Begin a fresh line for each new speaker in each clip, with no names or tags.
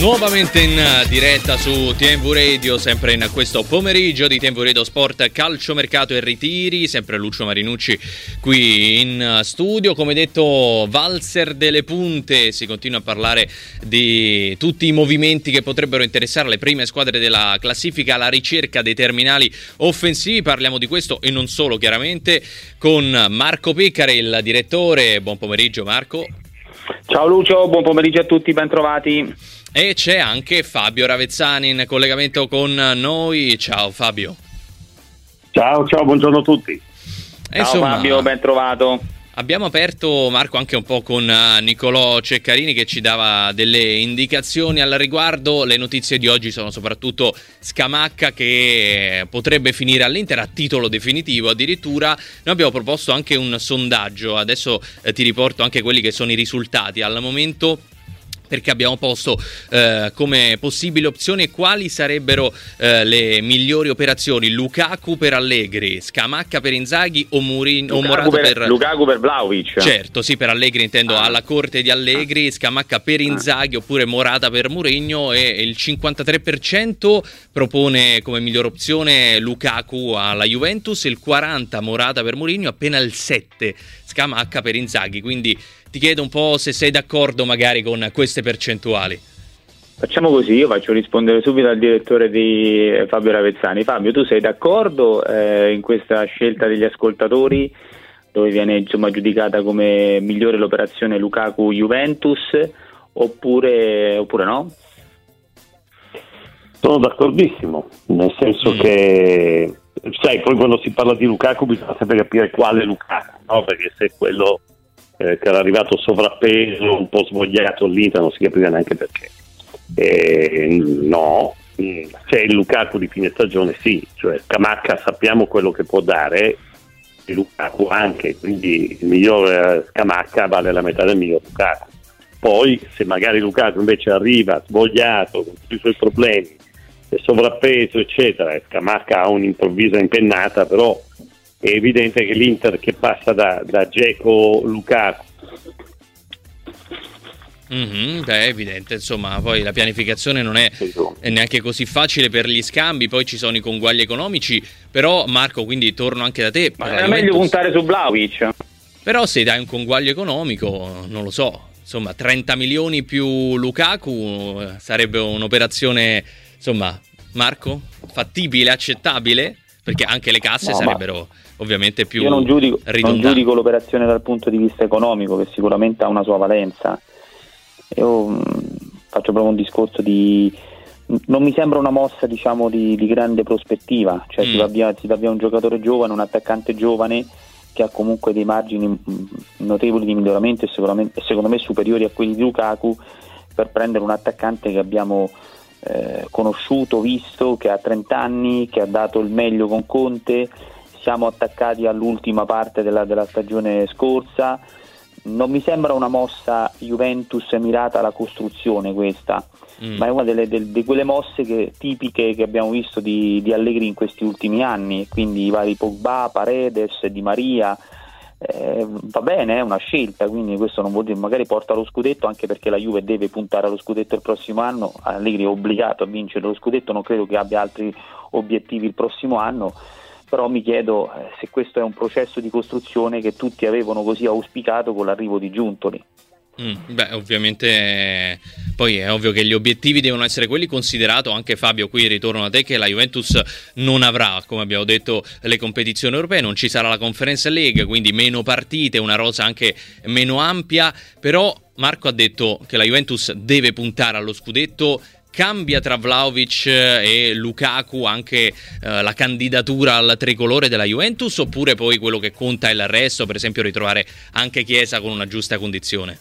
Nuovamente in diretta su TNV Radio, sempre in questo pomeriggio di TNV Radio Sport, calciomercato e ritiri, sempre Lucio Marinucci qui in studio. Come detto, valzer delle punte, si continua a parlare di tutti i movimenti che potrebbero interessare le prime squadre della classifica alla ricerca dei terminali offensivi. Parliamo di questo e non solo, chiaramente, con Marco Peccare, il direttore. Buon pomeriggio Marco.
Ciao Lucio, buon pomeriggio a tutti, ben trovati.
E c'è anche Fabio Ravezzani in collegamento con noi. Ciao Fabio.
Ciao, buongiorno a tutti.
Ciao Fabio, ben trovato.
Abbiamo aperto, Marco, anche un po' con Nicolò Ceccarini che ci dava delle indicazioni al riguardo. Le notizie di oggi sono soprattutto Scamacca che potrebbe finire all'Inter a titolo definitivo addirittura. Noi abbiamo proposto anche un sondaggio, adesso ti riporto anche quelli che sono i risultati al momento, perché abbiamo posto come possibili opzioni quali sarebbero le migliori operazioni: Lukaku per Allegri, Scamacca per Inzaghi o Morata per
Lukaku per Vlahovic.
Certo, sì, per Allegri intendo alla corte di Allegri, Scamacca per Inzaghi oppure Morata per Mourinho, e il 53% propone come miglior opzione Lukaku alla Juventus, il 40% Morata per Mourinho, appena il 7% Scamacca per Inzaghi. Quindi ti chiedo un po' se sei d'accordo magari con queste percentuali.
Facciamo così, io faccio rispondere subito al direttore di Fabio Ravezzani. Fabio, tu sei d'accordo in questa scelta degli ascoltatori, dove viene giudicata come migliore l'operazione Lukaku Juventus, oppure no?
Sono d'accordissimo, nel senso che, sai, poi quando si parla di Lukaku bisogna sempre capire quale Lukaku, no? Perché se quello che era arrivato sovrappeso, un po' svogliato all'Inter, non si capiva neanche perché. No, se il Lukaku di fine stagione sì, cioè Scamacca sappiamo quello che può dare e Lukaku anche, quindi il miglior Scamacca vale la metà del miglior Lukaku. Poi se magari Lukaku invece arriva svogliato, con tutti i suoi problemi, è sovrappeso eccetera, e Scamacca ha un'improvvisa impennata, però è evidente che l'Inter che passa da Dzeko Lukaku.
È evidente, insomma, poi la pianificazione non è neanche così facile per gli scambi, poi ci sono i conguagli economici, però Marco, quindi torno anche da te.
Ma è meglio puntare su Vlahovic.
Però se dai un conguaglio economico, non lo so, insomma 30 milioni più Lukaku sarebbe un'operazione, insomma, Marco, fattibile, accettabile? Perché anche le casse sarebbero ovviamente più ridondanti.
Io non giudico l'operazione dal punto di vista economico, che sicuramente ha una sua valenza. Io faccio proprio un discorso non mi sembra una mossa, diciamo, di grande prospettiva, cioè si va via un giocatore giovane, un attaccante giovane che ha comunque dei margini notevoli di miglioramento e secondo me superiori a quelli di Lukaku, per prendere un attaccante che abbiamo conosciuto, visto, che ha 30 anni, che ha dato il meglio con Conte. Siamo attaccati all'ultima parte della stagione scorsa. Non mi sembra una mossa Juventus mirata alla costruzione questa, ma è una di quelle mosse tipiche che abbiamo visto di Allegri in questi ultimi anni, quindi i vari Pogba, Paredes, Di Maria. Va bene, è una scelta, quindi questo non vuol dire magari porta allo scudetto, anche perché la Juve deve puntare allo scudetto il prossimo anno. Allegri è obbligato a vincere lo scudetto, non credo che abbia altri obiettivi il prossimo anno, però mi chiedo se questo è un processo di costruzione che tutti avevano così auspicato con l'arrivo di Giuntoli.
Ovviamente poi è ovvio che gli obiettivi devono essere quelli, considerato anche, Fabio, qui ritorno da te, che la Juventus non avrà, come abbiamo detto, le competizioni europee, non ci sarà la Conference League, quindi meno partite, una rosa anche meno ampia. Però Marco ha detto che la Juventus deve puntare allo scudetto. Cambia tra Vlahovic e Lukaku anche la candidatura al tricolore della Juventus, oppure poi quello che conta è il resto, per esempio ritrovare anche Chiesa con una giusta condizione?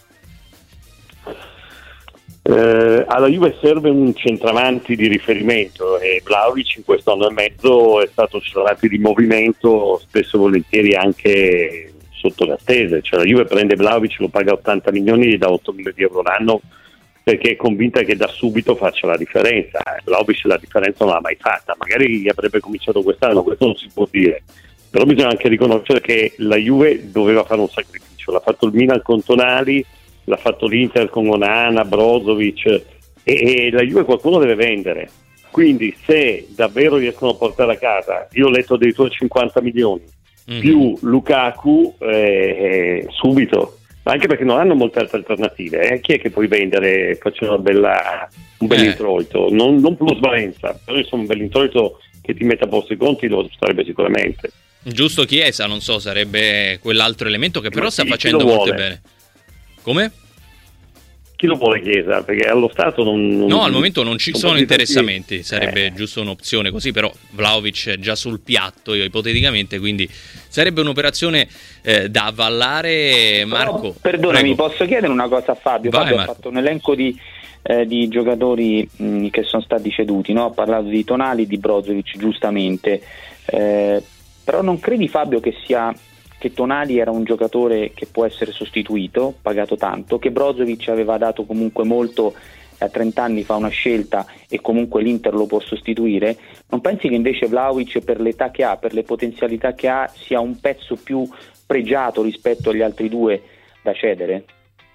Alla Juve serve un centravanti di riferimento e Vlahovic in questo anno e mezzo è stato centravanti di movimento, spesso e volentieri anche sotto le attese. Cioè la Juve prende Vlahovic, lo paga 80 milioni, gli dà 8 milioni di euro l'anno, perché è convinta che da subito faccia la differenza. Vlahovic la differenza non l'ha mai fatta, magari avrebbe cominciato quest'anno, questo non si può dire, però bisogna anche riconoscere che la Juve doveva fare un sacrificio. L'ha fatto il Milan con Tonali, l'ha fatto l'Inter con Onana, Brozovic, e la Juve qualcuno deve vendere, quindi se davvero riescono a portare a casa, io ho letto addirittura 50 milioni più Lukaku subito, anche perché non hanno molte altre alternative, chi è che puoi vendere facendo un bel introito, non plusvalenza, però insomma un bel introito che ti metta a posto i conti lo sarebbe sicuramente.
Giusto Chiesa, non so, sarebbe quell'altro elemento che però sta facendo molto bene. Come?
Chi lo vuole Chiesa? Perché allo Stato
no, al momento non ci sono interessamenti, sarebbe giusto un'opzione così, però Vlahovic è già sul piatto, ipoteticamente, quindi sarebbe un'operazione da avvallare. Marco,
perdonami, prego. Posso chiedere una cosa a Fabio?
Vai,
Fabio
Marco.
ha fatto un elenco di giocatori che sono stati ceduti, no? Ha parlato di Tonali, di Brozovic, giustamente, però non credi, Fabio, che Tonali era un giocatore che può essere sostituito, pagato tanto, che Brozovic aveva dato comunque molto, a 30 anni fa una scelta e comunque l'Inter lo può sostituire? Non pensi che invece Vlahovic, per l'età che ha, per le potenzialità che ha, sia un pezzo più pregiato rispetto agli altri due da cedere?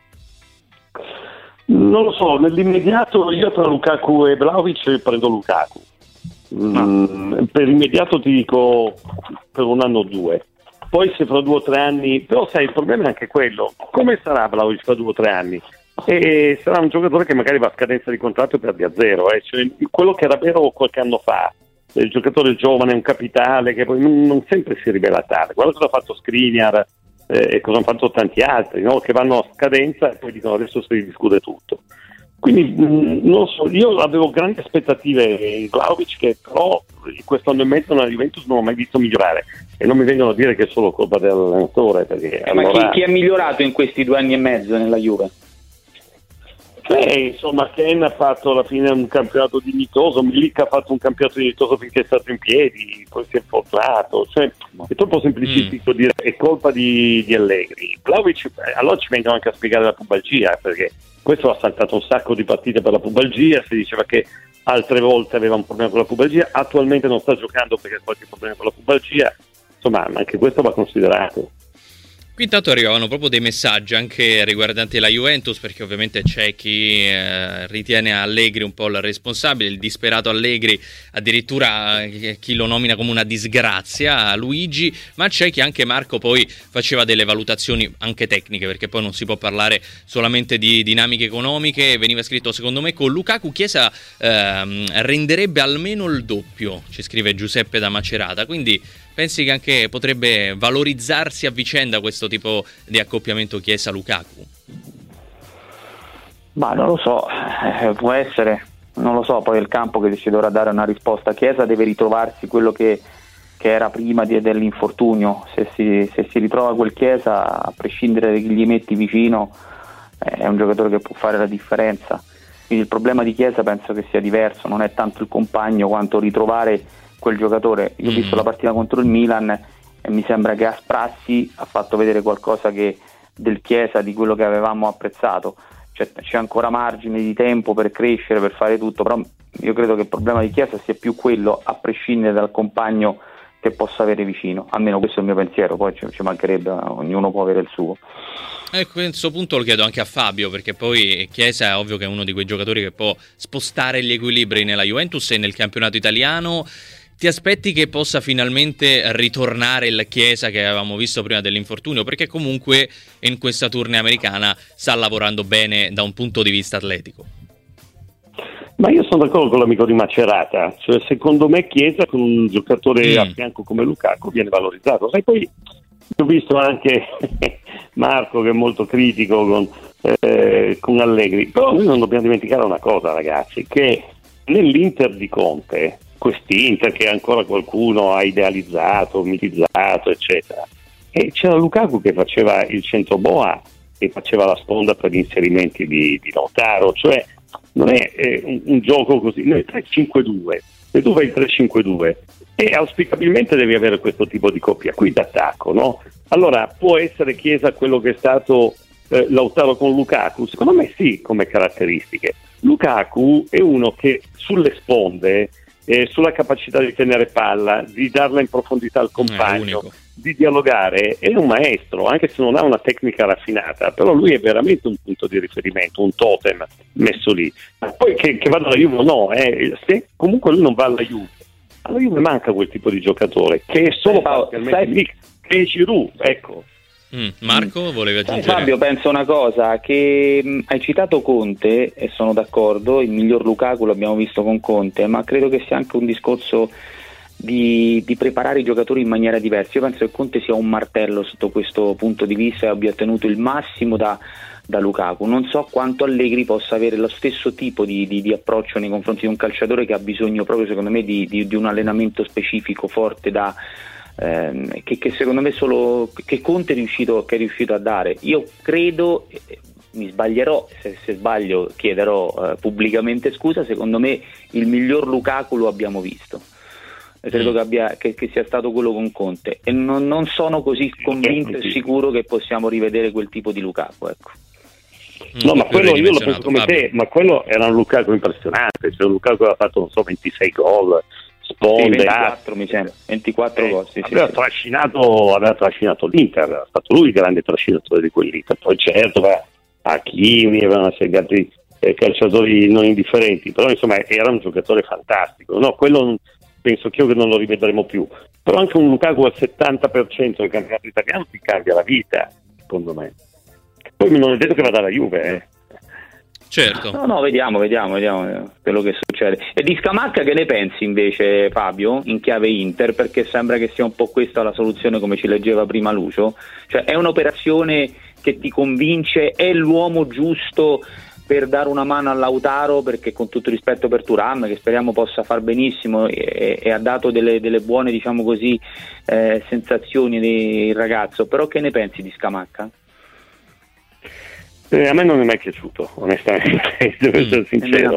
Non lo so, nell'immediato io tra Lukaku e Vlahovic prendo Lukaku. Per l'immediato ti dico per un anno o due. Poi se fra 2 o 3 anni, però sai, il problema è anche quello, come sarà Vlahovic fra 2 o 3 anni? E sarà un giocatore che magari va a scadenza di contratto e perde a zero, cioè, quello che era vero qualche anno fa, il giocatore giovane, un capitale che poi non sempre si rivela tale. Guarda cosa ha fatto Skriniar e cosa hanno fatto tanti altri, no? Che vanno a scadenza e poi dicono adesso si ridiscute tutto. Quindi non lo so, io avevo grandi aspettative in Vlahovic, che però in questo anno e mezzo nella Juventus non ho mai visto migliorare, e non mi vengono a dire che è solo colpa dell'allenatore, perché
ma chi è migliorato in questi 2 anni e mezzo nella Juve?
Insomma, Ken ha fatto alla fine un campionato dignitoso, Milik ha fatto un campionato dignitoso finché è stato in piedi, poi si è fortunato, cioè è troppo semplicistico dire è colpa di Allegri. Vlahovic, allora ci vengono anche a spiegare la pubalgia, perché questo ha saltato un sacco di partite per la pubalgia, si diceva che altre volte aveva un problema con la pubalgia, attualmente non sta giocando perché ha qualche problema con la pubalgia, insomma anche questo va considerato.
Qui intanto arrivavano proprio dei messaggi anche riguardanti la Juventus, perché ovviamente c'è chi ritiene Allegri un po' il responsabile, il disperato Allegri, addirittura chi lo nomina come una disgrazia, Luigi, ma c'è chi anche, Marco, poi faceva delle valutazioni anche tecniche, perché poi non si può parlare solamente di dinamiche economiche. Veniva scritto: secondo me con Lukaku Chiesa renderebbe almeno il doppio, ci scrive Giuseppe da Macerata, quindi pensi che anche potrebbe valorizzarsi a vicenda questo tipo di accoppiamento Chiesa-Lukaku?
Ma non lo so, può essere, non lo so, poi il campo che ci dovrà dare una risposta. Chiesa deve ritrovarsi quello che era prima dell'infortunio, se si ritrova quel Chiesa, a prescindere da chi gli metti vicino, è un giocatore che può fare la differenza. Quindi il problema di Chiesa penso che sia diverso, non è tanto il compagno quanto ritrovare quel giocatore. Io ho visto la partita contro il Milan e mi sembra che Asprassi ha fatto vedere qualcosa del Chiesa, di quello che avevamo apprezzato. C'è ancora margine di tempo per crescere, per fare tutto, però io credo che il problema di Chiesa sia più quello, a prescindere dal compagno che possa avere vicino. Almeno questo è il mio pensiero, poi ci mancherebbe, ognuno può avere il suo.
A questo punto lo chiedo anche a Fabio, perché poi Chiesa è ovvio che è uno di quei giocatori che può spostare gli equilibri nella Juventus e nel campionato italiano. Ti aspetti che possa finalmente ritornare il Chiesa che avevamo visto prima dell'infortunio? Perché comunque in questa tournée americana sta lavorando bene da un punto di vista atletico.
Ma io sono d'accordo con l'amico di Macerata, cioè secondo me Chiesa con un giocatore a fianco come Lukaku viene valorizzato. Sai, poi ho visto anche Marco che è molto critico con Allegri, però noi non dobbiamo dimenticare una cosa, ragazzi, che nell'Inter di Conte, quest'Inter che ancora qualcuno ha idealizzato, mitizzato, eccetera, e c'era Lukaku che faceva il centroboa e faceva la sponda per gli inserimenti di Lautaro, cioè non è un gioco così, noi 3-5-2, e tu vai 3-5-2 e auspicabilmente devi avere questo tipo di coppia qui d'attacco, no? Allora può essere Chiesa quello che è stato Lautaro con Lukaku? Secondo me sì, come caratteristiche. Lukaku è uno che sulle sponde, sulla capacità di tenere palla, di darla in profondità al compagno, di dialogare, è un maestro, anche se non ha una tecnica raffinata, però lui è veramente un punto di riferimento, un totem messo lì. Ma poi che vada alla Juve o no, se comunque lui non va alla Juve, alla Juve manca quel tipo di giocatore che è solo parzialmente lì, che è Giroud, ecco.
Marco, volevi aggiungere?
Fabio, penso una cosa, che hai citato Conte e sono d'accordo, il miglior Lukaku l'abbiamo visto con Conte, ma credo che sia anche un discorso di preparare i giocatori in maniera diversa. Io penso che Conte sia un martello sotto questo punto di vista e abbia ottenuto il massimo da Lukaku. Non so quanto Allegri possa avere lo stesso tipo di approccio nei confronti di un calciatore che ha bisogno proprio, secondo me, di un allenamento specifico forte che secondo me solo che Conte è riuscito a dare. Io credo, mi sbaglierò, se sbaglio chiederò pubblicamente scusa, secondo me il miglior Lukaku lo abbiamo visto. Credo che sia stato quello con Conte, e non sono così convinto e sicuro che possiamo rivedere quel tipo di Lukaku, ecco.
No, ma quello io lo penso come te, ma quello era un Lukaku impressionante, cioè un Lukaku aveva fatto, non so, 26 gol, sponde,
24 mi sembra, 24 gol,
aveva trascinato l'Inter, è stato lui il grande trascinatore di quell'Inter. Poi certo Hakimi, aveva una serie di altri calciatori non indifferenti, però insomma era un giocatore fantastico, no? Quello penso che non lo rivedremo più, però anche un Lukaku al 70% del campionato italiano ti cambia la vita, secondo me. Poi non è detto che vada alla Juve,
Certo.
No, vediamo quello che succede. E di Scamacca che ne pensi invece, Fabio, in chiave Inter? Perché sembra che sia un po' questa la soluzione, come ci leggeva prima Lucio. Cioè, è un'operazione che ti convince? È l'uomo giusto per dare una mano a Lautaro? Perché, con tutto rispetto per Thuram, che speriamo possa far benissimo, e ha dato delle buone, diciamo così, sensazioni del ragazzo. Però che ne pensi di Scamacca?
A me non è mai piaciuto, onestamente, devo essere sincero.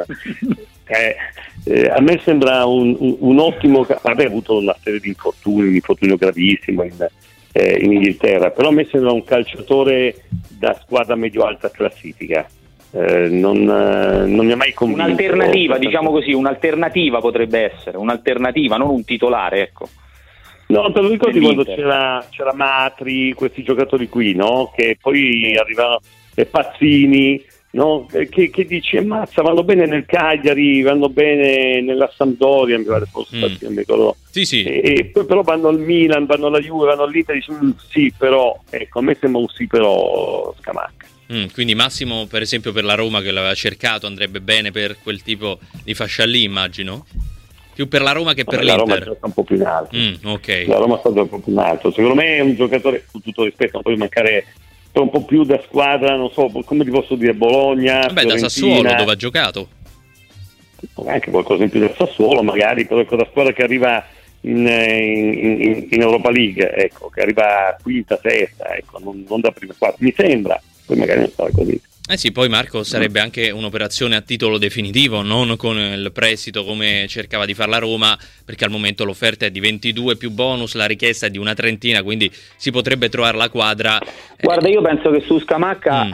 A me sembra un ottimo. Ha avuto una serie di infortuni, un infortunio gravissimo in Inghilterra, però a me sembra un calciatore da squadra medio-alta classifica. Non mi ha mai convinto.
Un'alternativa, diciamo così, un'alternativa potrebbe essere, un'alternativa, non un titolare, ecco.
No, te lo ricordi quando c'era Matri, questi giocatori qui, no? Che poi arrivavano, Pazzini, no? Che dici, ammazza, vanno bene nel Cagliari, vanno bene nella Sampdoria, mi pare fosse Pazzini, mi ricordo.
Sì.
E poi però vanno al Milan, vanno alla Juve, vanno all'Inter, dici, sì, però, ecco, a me sembra un sì però Scamacca.
Quindi Massimo, per esempio, per la Roma, che l'aveva cercato, andrebbe bene per quel tipo di fascia lì, immagino? Più per la Roma che per l'Inter.
La Roma sta un po' più in alto.
Okay.
La Roma sta un po' più in alto. Secondo me è un giocatore, con tutto rispetto, non può mancare un po' più da squadra, non so, come ti posso dire, Bologna, Fiorentina.
Da Sassuolo, dove ha giocato.
Anche qualcosa in più da Sassuolo, magari, però ecco, da squadra che arriva in Europa League, ecco, che arriva quinta, sesta, ecco, non da prima quarta, mi sembra, poi magari non sarà così.
Sì, poi Marco, sarebbe anche un'operazione a titolo definitivo, non con il prestito come cercava di fare la Roma, perché al momento l'offerta è di 22 più bonus, la richiesta è di una trentina, quindi si potrebbe trovare la quadra.
Guarda, io penso che su Scamacca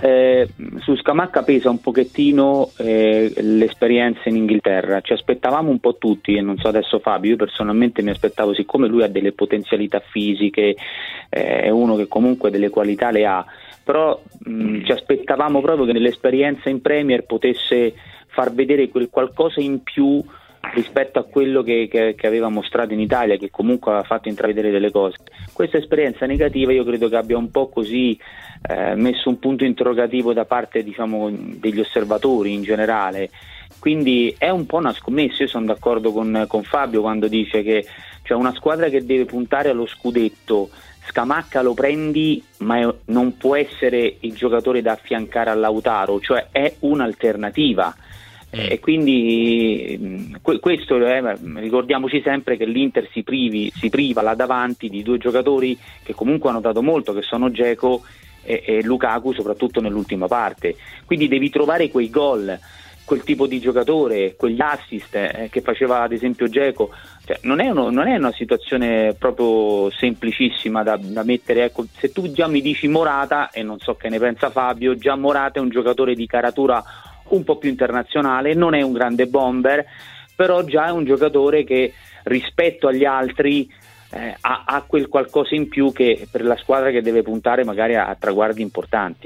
pesa un pochettino l'esperienza in Inghilterra. Ci aspettavamo un po' tutti, e non so adesso Fabio, io personalmente mi aspettavo, siccome lui ha delle potenzialità fisiche, è uno che comunque delle qualità le ha, però ci aspettavamo proprio che nell'esperienza in Premier potesse far vedere quel qualcosa in più rispetto a quello che aveva mostrato in Italia, che comunque aveva fatto intravedere delle cose. Questa esperienza negativa io credo che abbia un po' così messo un punto interrogativo da parte, diciamo, degli osservatori in generale, quindi è un po' una scommessa. Io sono d'accordo con Fabio quando dice che c'è una squadra che deve puntare allo scudetto. Scamacca lo prendi, ma non può essere il giocatore da affiancare a Lautaro, cioè è un'alternativa. E quindi questo ricordiamoci sempre che l'Inter si priva là davanti di due giocatori che comunque hanno dato molto, che sono Dzeko e Lukaku, soprattutto nell'ultima parte. Quindi devi trovare quei gol, quel tipo di giocatore, quegli assist che faceva ad esempio Dzeko. Cioè, non è una situazione proprio semplicissima da mettere, ecco. Se tu già mi dici Morata, e non so che ne pensa Fabio, già Morata è un giocatore di caratura un po' più internazionale, non è un grande bomber, però già è un giocatore che rispetto agli altri ha quel qualcosa in più che per la squadra che deve puntare magari a traguardi importanti.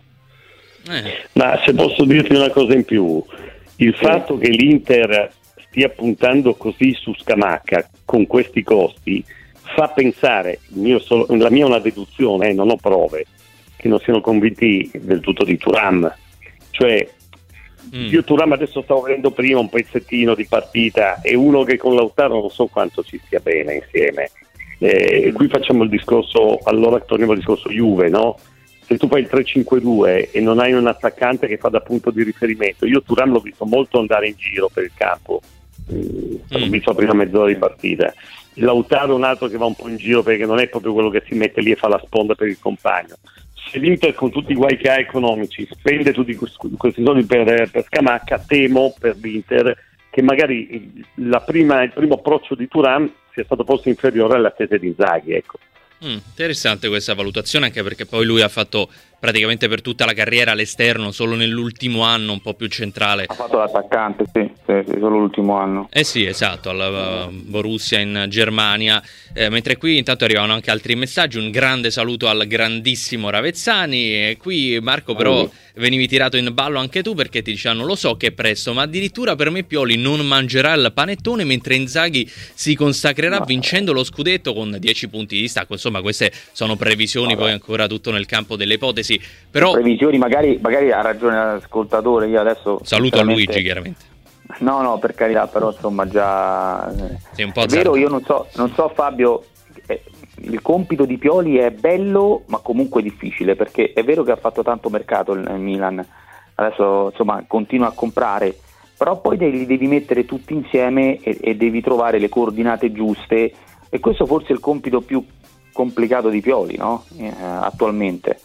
Ma se posso dirti una cosa in più, il fatto che l'Inter stia puntando così su Scamacca con questi costi fa pensare, la mia è una deduzione, non ho prove, che non siano convinti del tutto di Thuram. Cioè io Thuram adesso stavo vedendo prima un pezzettino di partita, è uno che con Lautaro non so quanto ci stia bene insieme. Qui facciamo il discorso, allora torniamo al discorso Juve, no? Se tu fai il 3-5-2 e non hai un attaccante che fa da punto di riferimento, io Thuram l'ho visto molto andare in giro per il campo, l'ho visto la prima mezz'ora di partita. Lautaro è un altro che va un po' in giro perché non è proprio quello che si mette lì e fa la sponda per il compagno. Se l'Inter con tutti i guai che ha economici spende tutti questi soldi per Scamacca, temo per l'Inter che magari il primo approccio di Thuram sia stato forse inferiore alle attese di Inzaghi, ecco.
Interessante questa valutazione, anche perché poi lui ha fatto praticamente per tutta la carriera all'esterno, solo nell'ultimo anno un po' più centrale.
Ha fatto l'attaccante, sì, solo l'ultimo anno.
Sì, esatto, alla Borussia in Germania. Mentre qui intanto arrivano anche altri messaggi. Un grande saluto al grandissimo Ravezzani. E qui Marco però venivi tirato in ballo anche tu, perché ti dicevano: lo so che è presto, ma addirittura per me Pioli non mangerà il panettone mentre Inzaghi si consacrerà vincendo lo scudetto con 10 punti di distacco. Insomma, queste sono previsioni, poi ancora tutto nel campo delle ipotesi. Però
previsioni, magari ha ragione l'ascoltatore. Io adesso
saluto a Luigi, chiaramente.
No, per carità, però insomma già
sei un po'
è vero, io non so Fabio, il compito di Pioli è bello ma comunque difficile, perché è vero che ha fatto tanto mercato il Milan, adesso insomma continua a comprare, però poi li devi mettere tutti insieme e devi trovare le coordinate giuste, e questo forse è il compito più complicato di Pioli, no? Attualmente.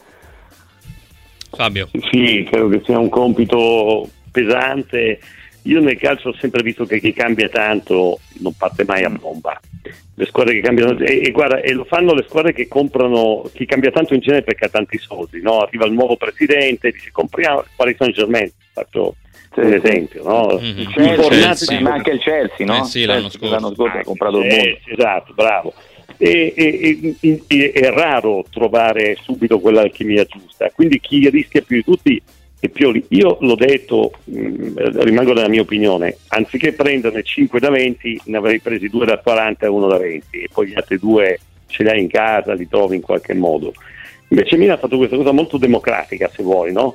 Fabio.
Sì, credo che sia un compito pesante. Io nel calcio ho sempre visto che chi cambia tanto non parte mai a bomba. Le squadre che cambiano, e lo fanno le squadre che comprano, chi cambia tanto in genere perché ha tanti soldi, no? Arriva il nuovo presidente, dice compriamo Paris Saint-Germain, faccio un esempio, no?
Chelsea, ma anche il Chelsea, no?
Sì, l'anno scorso
ha comprato il mondo.
Esatto, bravo. È raro trovare subito quell'alchimia giusta, quindi chi rischia più di tutti è Pioli. Io l'ho detto, rimango nella mia opinione, anziché prenderne 5 da 20 ne avrei presi 2 da 40 e 1 da 20, e poi gli altri 2 ce li hai in casa, li trovi in qualche modo. Invece Milan ha fatto questa cosa molto democratica, se vuoi, no?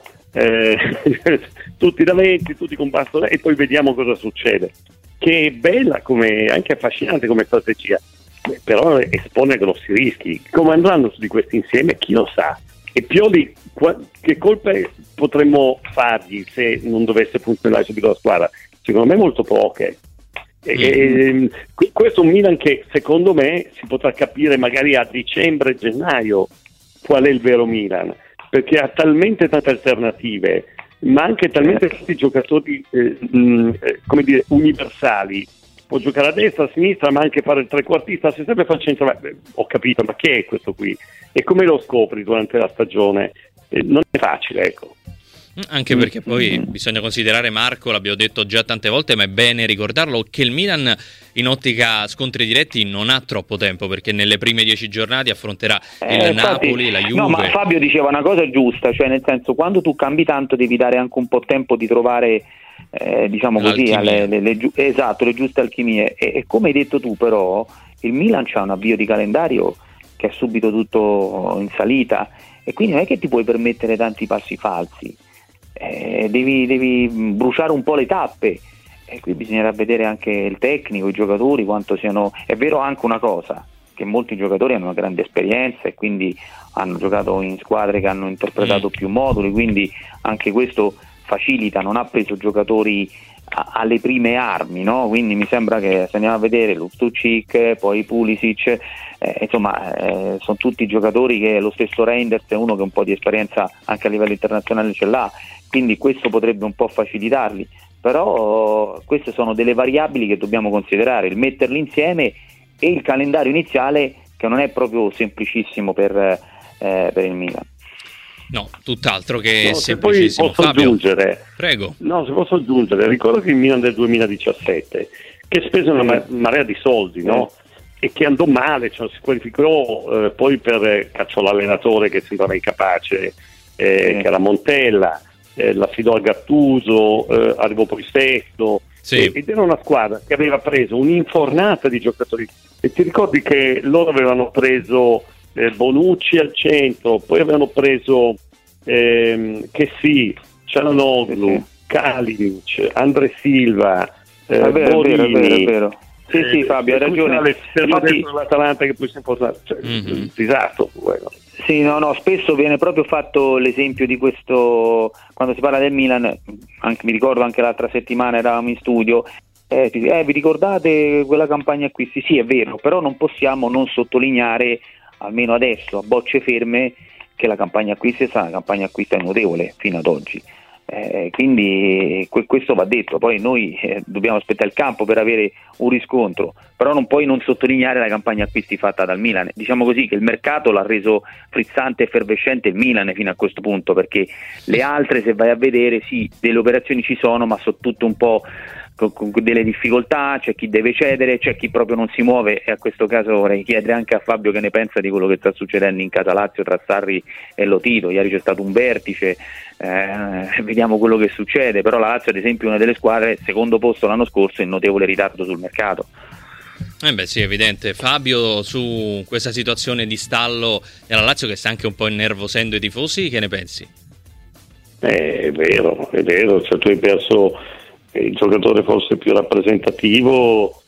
Tutti da 20, tutti con bastone, e poi vediamo cosa succede, che è bella, come anche affascinante come strategia, però espone grossi rischi. Come andranno su di questi insieme chi lo sa, e Pioli che colpe potremmo fargli se non dovesse funzionare subito la squadra? Secondo me molto poche. Questo è un Milan che secondo me si potrà capire magari a dicembre, gennaio qual è il vero Milan, perché ha talmente tante alternative, ma anche talmente tanti giocatori come dire, universali. Può giocare a destra, a sinistra, ma anche fare il trequartista, se sempre fa il centro. Ho capito, ma che è questo qui? E come lo scopri durante la stagione? Non è facile, ecco.
Anche perché poi bisogna considerare, Marco, l'abbiamo detto già tante volte, ma è bene ricordarlo, che il Milan in ottica scontri diretti non ha troppo tempo, perché nelle prime 10 giornate affronterà il Napoli, la Juve.
No, ma Fabio diceva una cosa giusta, cioè nel senso, quando tu cambi tanto devi dare anche un po' tempo di trovare diciamo così le giuste alchimie, e come hai detto tu, però il Milan c'ha un avvio di calendario che è subito tutto in salita, e quindi non è che ti puoi permettere tanti passi falsi, devi bruciare un po' le tappe, e qui bisognerà vedere anche il tecnico, i giocatori quanto siano. È vero anche una cosa, che molti giocatori hanno una grande esperienza e quindi hanno giocato in squadre che hanno interpretato più moduli, quindi anche questo facilita, non ha preso giocatori alle prime armi, no? Quindi mi sembra che, se andiamo a vedere Loftus-Cheek, poi Pulisic, insomma sono tutti giocatori che lo stesso Reinders è uno che un po' di esperienza anche a livello internazionale ce l'ha, quindi questo potrebbe un po' facilitarli, però queste sono delle variabili che dobbiamo considerare, il metterli insieme e il calendario iniziale che non è proprio semplicissimo per il Milan.
No, tutt'altro che
semplicissimo.
Fabio,
aggiungere,
prego.
No, se posso aggiungere, ricordo che il Milan del 2017, che ha speso una marea di soldi, no? e che andò male, cioè si qualificò poi cacciò l'allenatore che sembrava incapace, che era Montella, l'affidò a Gattuso, arrivò poi sesto, ed era una squadra che aveva preso un'infornata di giocatori, e ti ricordi che loro avevano preso Bonucci al centro, poi avevano preso Çalhanoğlu, Kalinic, Andre Silva, Borini.
È vero. Sì, Fabio, hai ragione.
L'Atalanta che poi si è posato, disastro. Bueno.
Sì, no, spesso viene proprio fatto l'esempio di questo, quando si parla del Milan, mi ricordo anche l'altra settimana eravamo in studio, vi ricordate quella campagna acquisti? Sì, è vero, però non possiamo non sottolineare, almeno adesso, a bocce ferme, che la campagna acquisti è stata una campagna acquisti notevole fino ad oggi. Quindi questo va detto, poi noi dobbiamo aspettare il campo per avere un riscontro, però non puoi non sottolineare la campagna acquisti fatta dal Milan. Diciamo così che il mercato l'ha reso frizzante e effervescente il Milan fino a questo punto, perché le altre, se vai a vedere, sì, delle operazioni ci sono, ma sono tutte un po' con delle difficoltà, c'è chi deve cedere, c'è chi proprio non si muove, e a questo caso vorrei chiedere anche a Fabio che ne pensa di quello che sta succedendo in casa Lazio tra Sarri e Lotito. Ieri c'è stato un vertice, vediamo quello che succede, però la Lazio ad esempio è una delle squadre, secondo posto l'anno scorso, in notevole ritardo sul mercato.
Sì, evidente. Fabio, su questa situazione di stallo della Lazio che sta anche un po' innervosendo i tifosi, che ne pensi?
È vero, cioè tu hai perso il giocatore forse più rappresentativo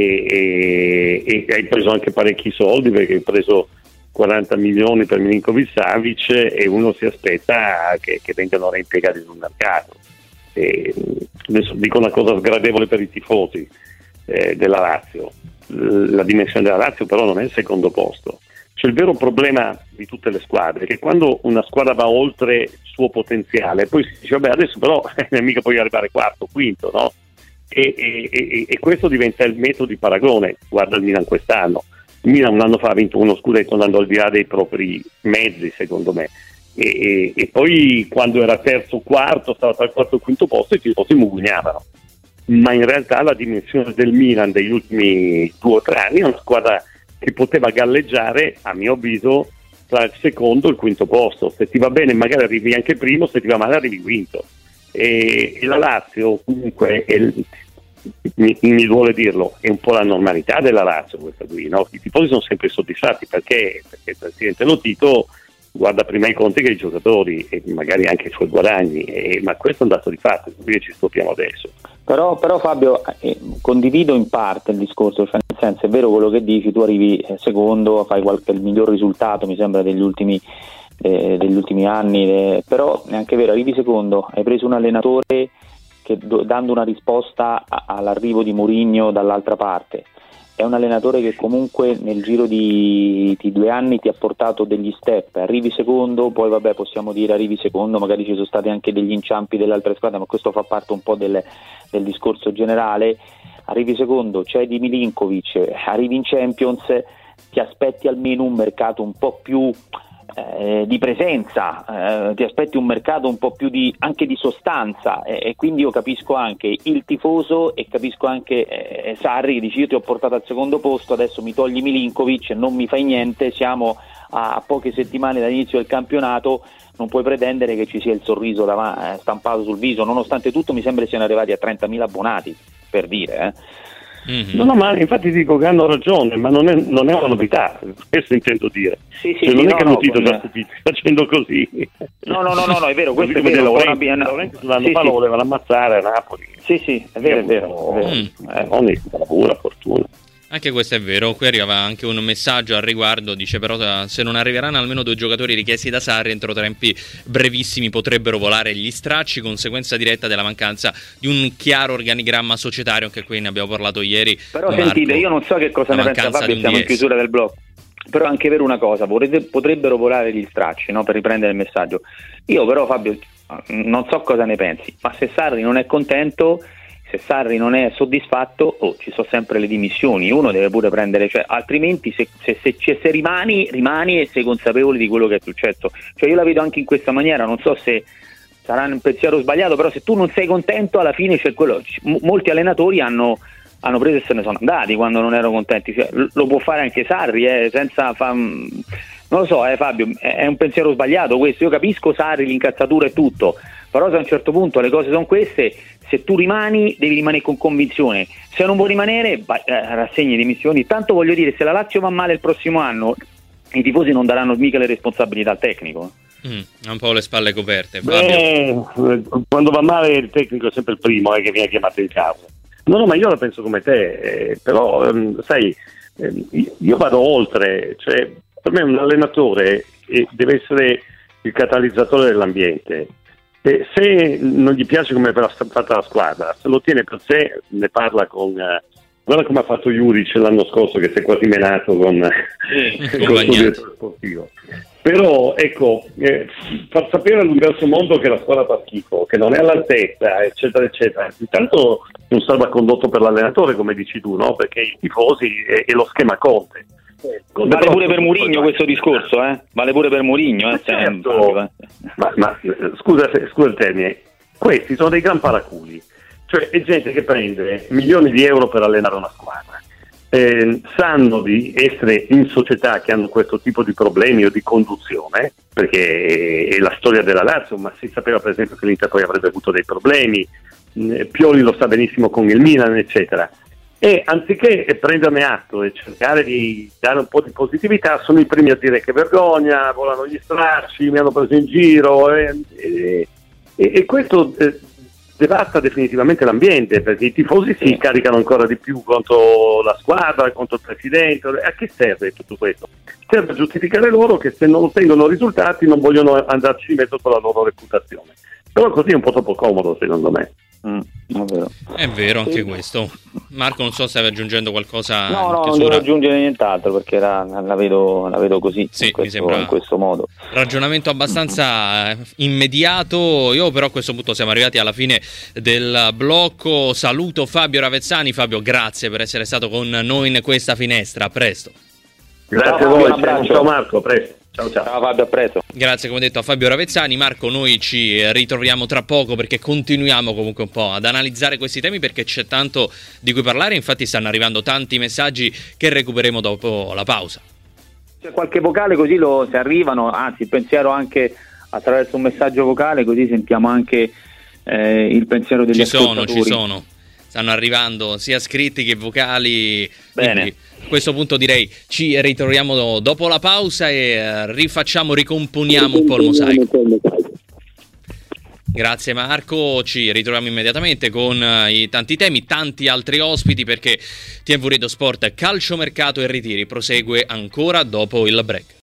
e hai preso anche parecchi soldi, perché hai preso 40 milioni per Milinković-Savić e uno si aspetta che vengano reimpiegati sul mercato. Adesso dico una cosa sgradevole per i tifosi della Lazio, la dimensione della Lazio però non è il secondo posto. Cioè il vero problema di tutte le squadre è che quando una squadra va oltre il suo potenziale, poi si dice vabbè adesso però mica puoi arrivare quarto, quinto, no? E questo diventa il metodo di paragone. Guarda il Milan quest'anno. Il Milan un anno fa ha vinto uno scudetto andando al di là dei propri mezzi, secondo me. E poi quando era terzo o quarto, stava tra il quarto e il quinto posto, i tifosi mugugnavano. Ma in realtà la dimensione del Milan degli ultimi 2 o 3 anni è una squadra che poteva galleggiare, a mio avviso, tra il secondo e il quinto posto. Se ti va bene magari arrivi anche primo, se ti va male arrivi quinto. E la Lazio comunque mi duole dirlo, è un po' la normalità della Lazio questa qui, no? I tifosi sono sempre soddisfatti perché il presidente Lotito guarda prima i conti che i giocatori e magari anche i suoi guadagni, ma questo è un dato di fatto, quindi ci stoppiamo adesso.
Però Fabio, condivido in parte il discorso, cioè nel senso è vero quello che dici, tu arrivi secondo, fai il miglior risultato mi sembra degli ultimi anni, però è anche vero, arrivi secondo, hai preso un allenatore che dando una risposta all'arrivo di Mourinho dall'altra parte, è un allenatore che comunque nel giro di 2 anni ti ha portato degli step, arrivi secondo, poi vabbè possiamo dire arrivi secondo, magari ci sono stati anche degli inciampi delle altre squadre, ma questo fa parte un po' del discorso generale. Arrivi secondo, c'è di Milinković, arrivi in Champions, ti aspetti almeno un mercato un po' più di presenza, ti aspetti un mercato un po' più anche di sostanza, e quindi io capisco anche il tifoso e capisco anche Sarri che dice io ti ho portato al secondo posto, adesso mi togli Milinković, non mi fai niente, siamo a poche settimane dall'inizio del campionato, non puoi pretendere che ci sia il sorriso stampato sul viso, nonostante tutto mi sembra siano arrivati a 30.000 abbonati, per dire.
No, ma infatti dico che hanno ragione, ma non è una novità, questo intendo dire.
Sì,
non è che Lotito già stupito facendo così.
No, è vero, questo è
vero.
Laurenti
l'anno fa lo volevano ammazzare a Napoli.
Sì, è vero.
Non è una buona fortuna.
Anche questo è vero, qui arriva anche un messaggio al riguardo, dice però se non arriveranno almeno 2 giocatori richiesti da Sarri entro tempi brevissimi potrebbero volare gli stracci, conseguenza diretta della mancanza di un chiaro organigramma societario, anche qui ne abbiamo parlato ieri.
Però sentite, io non so che cosa ne pensa Fabio, siamo in chiusura del blog, però è anche vero una cosa, potrebbero volare gli stracci, no? Per riprendere il messaggio. Io però Fabio non so cosa ne pensi, ma se Sarri non è contento, se Sarri non è soddisfatto, ci sono sempre le dimissioni, uno deve pure prendere, cioè altrimenti se rimani e sei consapevole di quello che è successo. Cioè io la vedo anche in questa maniera, non so se sarà un pensiero sbagliato, però se tu non sei contento alla fine c'è quello. Molti allenatori hanno hanno preso e se ne sono andati quando non erano contenti. Cioè, lo può fare anche Sarri, senza non lo so, Fabio, è un pensiero sbagliato questo. Io capisco Sarri, l'incazzatura e tutto, però se a un certo punto le cose sono queste, se tu rimani devi rimanere con convinzione, se non vuoi rimanere rassegni dimissioni. Tanto voglio dire, se la Lazio va male il prossimo anno i tifosi non daranno mica le responsabilità al tecnico.
Ha un po' le spalle coperte.
Quando va male il tecnico è sempre il primo che viene chiamato in causa. No, ma io la penso come te, però sai, io vado oltre, cioè per me un allenatore deve essere il catalizzatore dell'ambiente. Se non gli piace come è fatta la squadra, se lo tiene per sé, ne parla con... guarda come ha fatto Juric l'anno scorso, che si è quasi menato con il suo direttore sportivo. Però ecco, far sapere all'universo mondo che la squadra fa schifo, che non è all'altezza, eccetera eccetera, intanto un salvacondotto per l'allenatore, come dici tu, no? Perché i tifosi e lo schema Conte.
Vale pure per Mourinho questo discorso, vale pure per Mourinho,
certo. Ma scusa il termine, questi sono dei gran paraculi, cioè è gente che prende milioni di euro per allenare una squadra, sanno di essere in società che hanno questo tipo di problemi o di conduzione, perché è la storia della Lazio, ma si sapeva per esempio che l'Inter poi avrebbe avuto dei problemi, Pioli lo sa benissimo con il Milan, eccetera. E anziché prenderne atto e cercare di dare un po' di positività, sono i primi a dire che vergogna, volano gli stracci, mi hanno preso in giro, e questo devasta definitivamente l'ambiente, perché i tifosi si caricano ancora di più contro la squadra, contro il presidente. A che serve tutto questo? Serve a giustificare loro che se non ottengono risultati non vogliono andarci di mezzo con la loro reputazione. Però così è un po' troppo comodo, secondo me.
È vero anche questo. Marco, non so se stavi aggiungendo qualcosa.
No, non devo aggiungere nient'altro, perché la vedo così,
sì, mi sembra
in questo modo.
Ragionamento abbastanza immediato. Io però a questo punto siamo arrivati alla fine del blocco. Saluto Fabio Ravezzani. Fabio, grazie per essere stato con noi in questa finestra. A presto.
Grazie a voi, un abbraccio. Ciao Marco, a presto. Ciao.
Ciao Fabio, a presto.
Grazie, come detto, a Fabio Ravezzani. Marco, noi ci ritroviamo tra poco, perché continuiamo comunque un po' ad analizzare questi temi, perché c'è tanto di cui parlare. Infatti stanno arrivando tanti messaggi che recupereremo dopo la pausa.
C'è qualche vocale, così se arrivano, anzi il pensiero anche attraverso un messaggio vocale, così sentiamo anche il pensiero degli ascoltatori.
Ci sono. Stanno arrivando sia scritti che vocali.
Bene.
Quindi, a questo punto direi ci ritroviamo dopo la pausa e ricomponiamo un po' il mosaico. Grazie Marco, ci ritroviamo immediatamente con i tanti temi, tanti altri ospiti, perché TV Radio Sport Calciomercato e Ritiri prosegue ancora dopo il break.